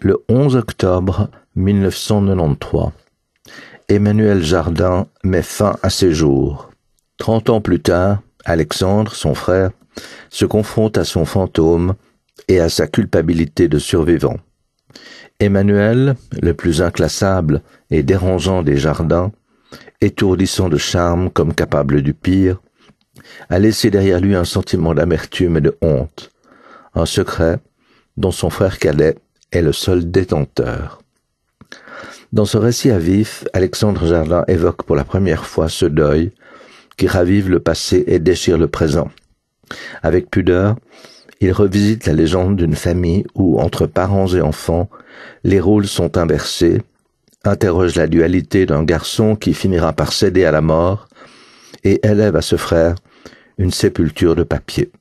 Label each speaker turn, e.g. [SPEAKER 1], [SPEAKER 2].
[SPEAKER 1] Le 11 octobre 1993, Emmanuel Jardin met fin à ses jours. 30 ans plus tard, Alexandre, son frère, se confronte à son fantôme et à sa culpabilité de survivant. Emmanuel, le plus inclassable et dérangeant des Jardins, étourdissant de charme comme capable du pire, a laissé derrière lui un sentiment d'amertume et de honte, un secret dont son frère cadet est le seul détenteur. Dans ce récit à vif, Alexandre Jardin évoque pour la première fois ce deuil qui ravive le passé et déchire le présent. Avec pudeur, il revisite la légende d'une famille où, entre parents et enfants, les rôles sont inversés, interroge la dualité d'un garçon qui finira par céder à la mort et élève à ce frère une sépulture de papier.